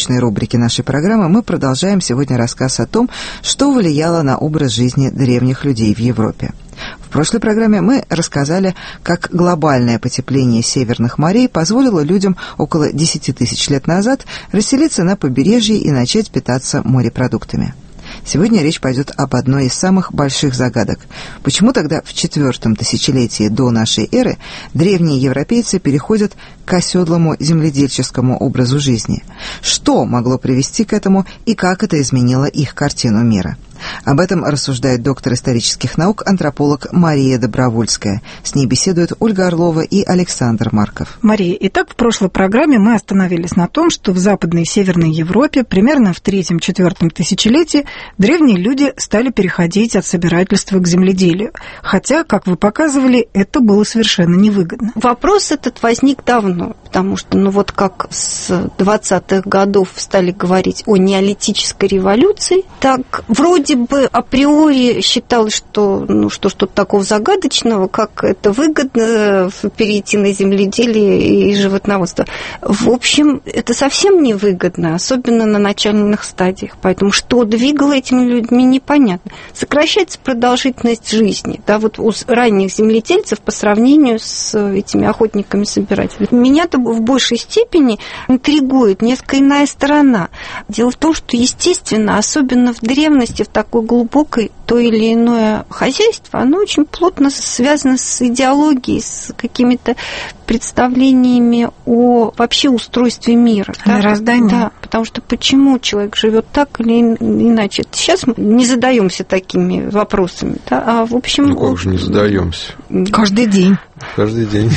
научной рубрике нашей программы мы продолжаем сегодня рассказ о том, что влияло на образ жизни древних людей в Европе. В прошлой программе мы рассказали, как глобальное потепление северных морей позволило людям около 10 тысяч лет назад расселиться на побережье и начать питаться морепродуктами. Сегодня речь пойдет об одной из самых больших загадок. Почему тогда в 4-м тысячелетии до нашей эры древние европейцы переходят к оседлому земледельческому образу жизни? Что могло привести к этому и как это изменило их картину мира? Об этом рассуждает доктор исторических наук, антрополог Мария Добровольская. С ней беседуют Ольга Орлова и Александр Марков. Мария, итак, в прошлой программе мы остановились на том, что в Западной и Северной Европе примерно в 3-4 тысячелетии древние люди стали переходить от собирательства к земледелию. Хотя, как вы показывали, это было совершенно невыгодно. Вопрос этот возник давно, потому что, как с 20-х годов стали говорить о неолитической революции, так вроде бы априори считалось, что что-то такого загадочного, как это выгодно перейти на земледелие и животноводство. В общем, это совсем невыгодно, особенно на начальных стадиях. Поэтому что двигало этими людьми, непонятно. Сокращается продолжительность жизни, у ранних земледельцев по сравнению с этими охотниками-собирателями. Меня-то в большей степени интригует несколько иная сторона. Дело в том, что, естественно, особенно в древности, в такой глубокой, то или иное хозяйство, оно очень плотно связано с идеологией, с какими-то представлениями о вообще устройстве мира. Мироздании. Да, потому что почему человек живет так или иначе. Сейчас мы не задаемся такими вопросами. Да? А в общем... как же не задаемся? Каждый день. Каждый день.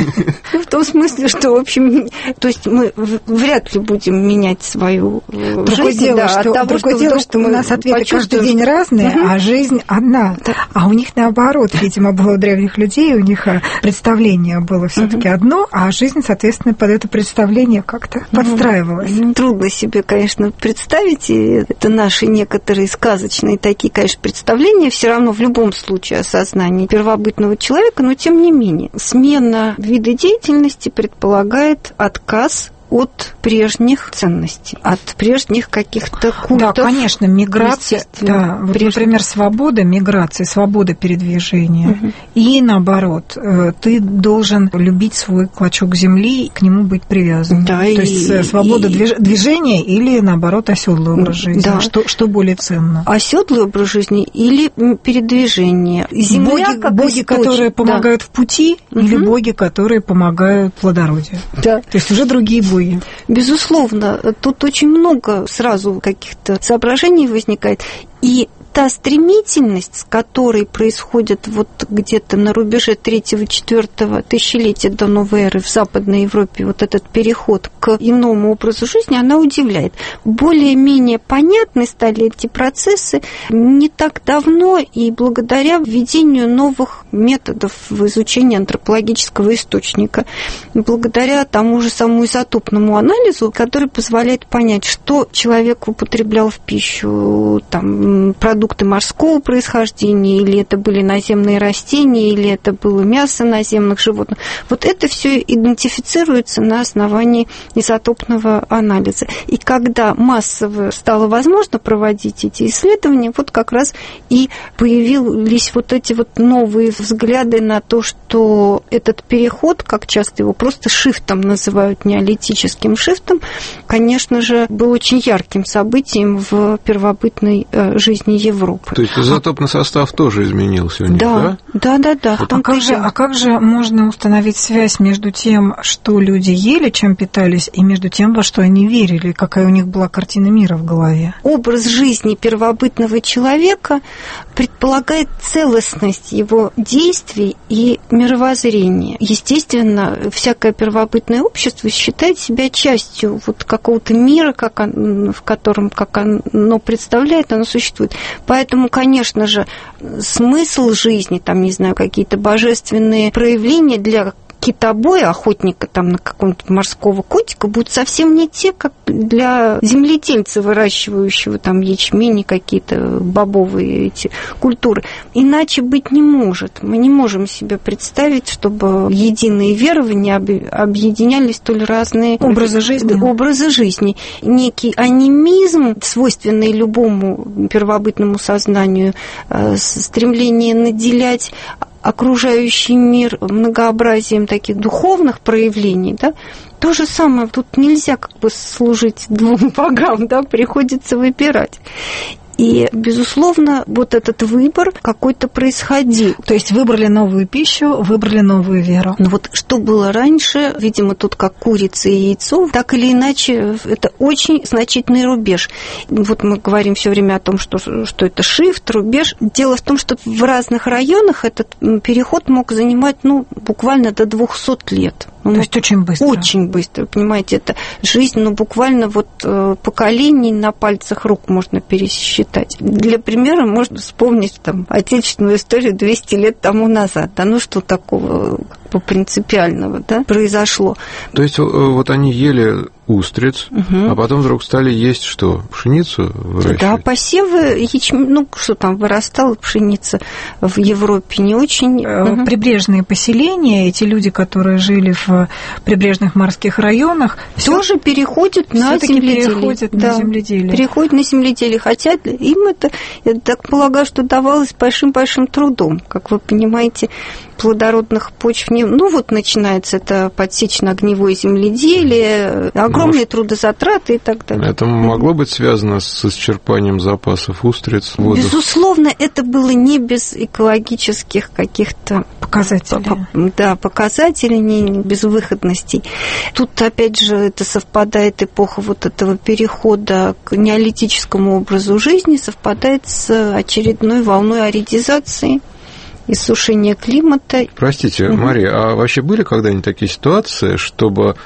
В том смысле, что, в общем, то есть мы вряд ли будем менять свою жизнь. Другое дело, что у нас ответы каждый день разные, а жизнь одна. А у них наоборот, видимо, было у древних людей, у них представление было все-таки одно, а жизнь, соответственно, под это представление как-то подстраивалась. Трудно себе, конечно, представить, и это наши некоторые сказочные такие, конечно, представления, все равно в любом случае осознание первобытного человека, но тем не менее. Смена вида деятельности предполагает отказ от прежних ценностей, от прежних каких-то культов. Да, конечно, миграция, например, свобода миграции, свобода передвижения. И наоборот, ты должен любить свой клочок земли, к нему быть привязан. Да, то есть свобода движения или, наоборот, оседлый образ жизни. Да. Что более ценно? Оседлый образ жизни или передвижение? Земля боги, которые помогают в пути, или боги, которые помогают плодородию. Да. То есть уже другие боги. Безусловно, тут очень много сразу каких-то соображений возникает. И та стремительность, с которой происходит где-то на рубеже 3-4 тысячелетия до новой эры в Западной Европе, этот переход к иному образу жизни, она удивляет. Более-менее понятны стали эти процессы не так давно и благодаря введению новых методов в изучении антропологического источника, благодаря тому же самому изотопному анализу, который позволяет понять, что человек употреблял в пищу, продукты морского происхождения, или это были наземные растения, или это было мясо наземных животных. Это все идентифицируется на основании изотопного анализа. И когда массово стало возможно проводить эти исследования, как раз и появились эти новые взгляды на то, что этот переход, как часто его просто шифтом называют, неолитическим шифтом, конечно же, был очень ярким событием в первобытной жизни Европы. То есть изотопный состав тоже изменился у них, да? Да. А как же можно установить связь между тем, что люди ели, чем питались, и между тем, во что они верили, какая у них была картина мира в голове? Образ жизни первобытного человека предполагает целостность его действий и мировоззрения. Естественно, всякое первобытное общество считает себя частью какого-то мира, в котором, как оно представляет, оно существует. Поэтому, конечно же, смысл жизни, какие-то божественные проявления для китобоя, охотника там на какого-нибудь морского котика, будут совсем не те, как для земледельца, выращивающего там ячмень, какие-то бобовые эти культуры. Иначе быть не может. Мы не можем себе представить, чтобы единые верования объединяли столь разные образы жизни. Некий анимизм, свойственный любому первобытному сознанию, стремление наделять окружающий мир многообразием таких духовных проявлений, да, то же самое, тут нельзя как бы служить двум богам, да, приходится выбирать. И, безусловно, вот этот выбор какой-то происходил. То есть выбрали новую пищу, выбрали новую веру. Но вот что было раньше, видимо, тут как курица и яйцо, так или иначе, это очень значительный рубеж. Вот мы говорим все время о том, что это шифт, рубеж. Дело в том, что в разных районах этот переход мог занимать, буквально до 200 лет. То есть очень быстро. Очень быстро, понимаете, это жизнь, буквально вот поколений на пальцах рук можно пересчитать. Для примера можно вспомнить там отечественную историю 200 лет тому назад. Да, что такого принципиального, да, произошло. То есть вот они ели устриц, а потом вдруг стали есть что? Пшеницу выращивать? Да, посевы ячмень, что там вырастала пшеница в Европе, не очень. Прибрежные поселения, эти люди, которые жили в прибрежных морских районах, тоже переходят на земледелие. Переходят на земледелие, хотя им это, я так полагаю, что давалось большим-большим трудом, как вы понимаете, плодородных почв не... начинается это подсечно-огневое земледелие, огромные трудозатраты и так далее. Это могло быть связано с исчерпанием запасов устриц? Безусловно, это было не без экологических каких-то показателей. Показателей, не безвыходностей. Тут, опять же, это совпадает эпоха вот этого перехода к неолитическому образу жизни, совпадает с очередной волной аридизации, иссушение климата. Простите, Мария, а вообще были когда-нибудь такие ситуации, чтобы,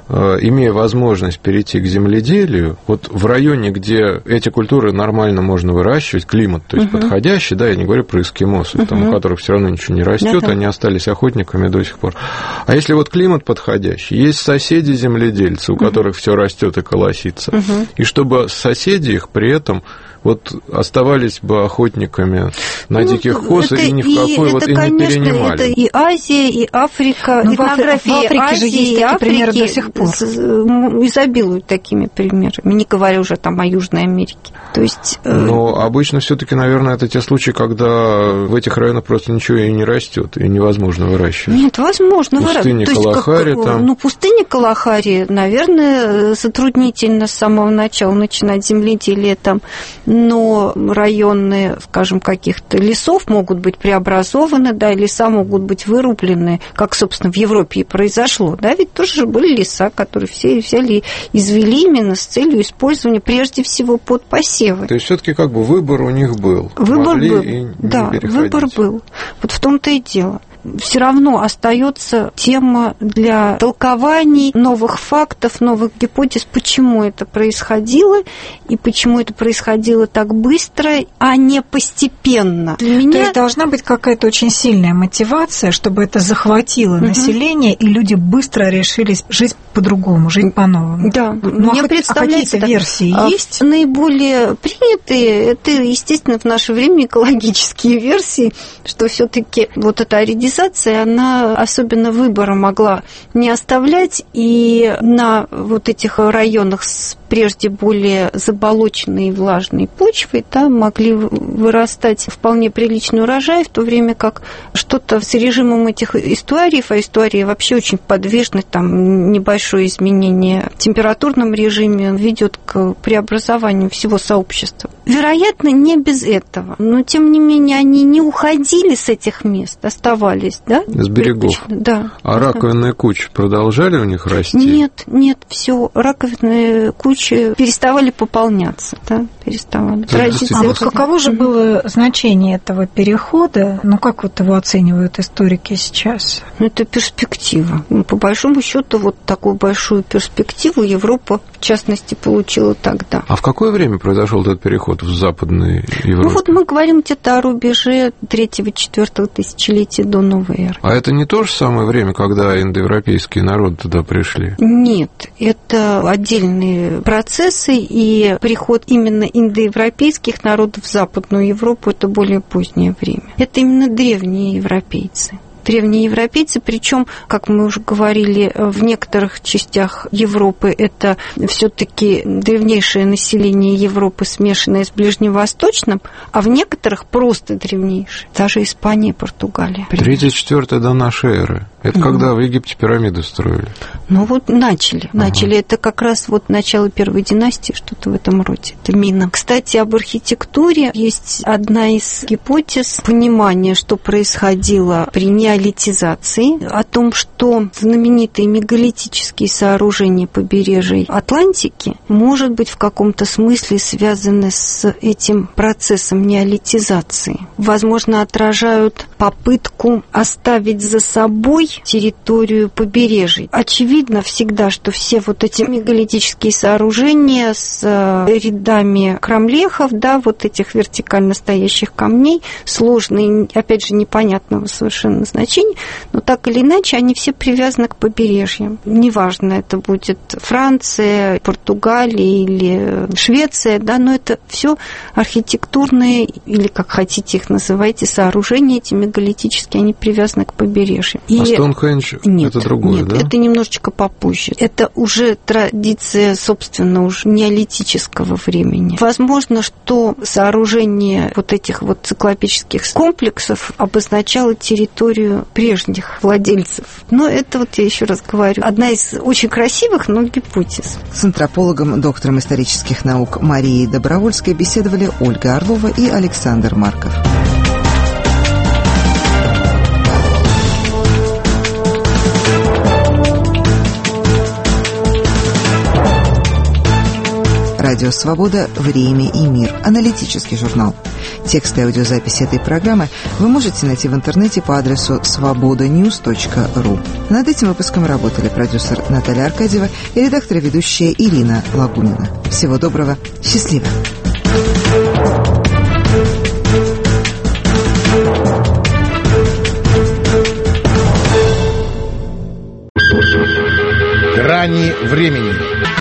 имея возможность перейти к земледелию, вот в районе, где эти культуры нормально можно выращивать, климат, то есть подходящий, да, я не говорю про эскимосов, там, у которых все равно ничего не растет, они остались охотниками до сих пор. А если вот климат подходящий, есть соседи-земледельцы, у которых все растет и колосится, и чтобы соседи их при этом вот оставались бы охотниками на диких коз и ни в какой вот и не перенимали. Это и Азия, и Африка. Этнография в Африке же есть такие примеры до сих пор. Изобилуют такими примерами, не говоря уже там о Южной Америке. То есть... Но обычно все-таки, наверное, это те случаи, когда в этих районах просто ничего и не растет, и невозможно выращивать. Нет, возможно выращивать. Пустыня Калахари там. Пустыня Калахари, наверное, затруднительно с самого начала начинать земледелие там, но районы, скажем, каких-то лесов могут быть преобразованы, да, леса могут быть вырублены, как, собственно, в Европе и произошло, да, ведь тоже были леса, которые все взяли, извели именно с целью использования прежде всего под посевы. То есть все-таки как бы выбор у них был. Выбор был, да, выбор был. Вот в том-то и дело. Все равно остается тема для толкований, новых фактов, новых гипотез, почему это происходило и почему это происходило так быстро, а не постепенно. Для меня... То есть должна быть какая-то очень сильная мотивация, чтобы это захватило население, и люди быстро решились жить по-другому, жить по-новому. Да. Мне представляется, какие-то версии есть? Наиболее принятые, это, естественно, в наше время экологические версии, что все-таки вот эта аридизация, она особенно выбора могла не оставлять, и на вот этих районах с прежде более заболоченной и влажной почвой там могли вырастать вполне приличный урожай, в то время как что-то с режимом этих эстуариев, а эстуарии вообще очень подвижны, там небольшое изменение в температурном режиме ведет к преобразованию всего сообщества. Вероятно, не без этого, но тем не менее они не уходили с этих мест, оставались, да? С берегов. Да. А раковинные кучи продолжали у них расти? Нет, все, раковинные кучи переставали пополняться, да, переставали. А вот каково же было значение этого перехода? Как вот его оценивают историки сейчас? Это перспектива. По большому счету, вот такую большую перспективу Европа, в частности, получила тогда. А в какое время произошел этот переход? народ в Западной Европе? Ну вот мы говорим где-то о рубеже 3-4 тысячелетия до новой эры. А это не то же самое время, когда индоевропейские народы туда пришли? Нет, это отдельные процессы, и приход именно индоевропейских народов в Западную Европу – это более позднее время. Это именно древние европейцы. Древние европейцы, причем, как мы уже говорили, в некоторых частях Европы это все-таки древнейшее население Европы, смешанное с ближневосточным, а в некоторых просто древнейшее. Даже Испания и Португалия. 3-4 до нашей эры. Это когда в Египте пирамиды строили? Ну вот начали. Это как раз вот начало первой династии, что-то в этом роде. Это Мина. Кстати, об архитектуре есть одна из гипотез понимания, что происходило при неолитизации, о том, что знаменитые мегалитические сооружения побережья Атлантики, может быть, в каком-то смысле связаны с этим процессом неолитизации. Возможно, отражают попытку оставить за собой территорию побережий. Очевидно всегда, что все вот эти мегалитические сооружения с рядами кромлехов, да, вот этих вертикально стоящих камней, сложные, опять же, непонятного совершенно значения, но так или иначе они все привязаны к побережьям. Неважно, это будет Франция, Португалия или Швеция, да, но это все архитектурные, или как хотите их называйте, сооружения эти мегалитические, они привязаны к побережью. Стоунхендж – это другое, нет, да? Это немножечко попозже. Это уже традиция, собственно, уже неолитического времени. Возможно, что сооружение вот этих вот циклопических комплексов обозначало территорию прежних владельцев. Но это вот, я еще раз говорю, одна из очень красивых, но гипотез. С антропологом, доктором исторических наук Марией Добровольской беседовали Ольга Орлова и Александр Марков. Радио «Свобода. Время и мир». Аналитический журнал. Текст и аудиозапись этой программы вы можете найти в интернете по адресу svobodanews.ru. Над этим выпуском работали продюсер Наталья Аркадьева и редактор и ведущая Ирина Лагунина. Всего доброго. Счастливо. Грани времени.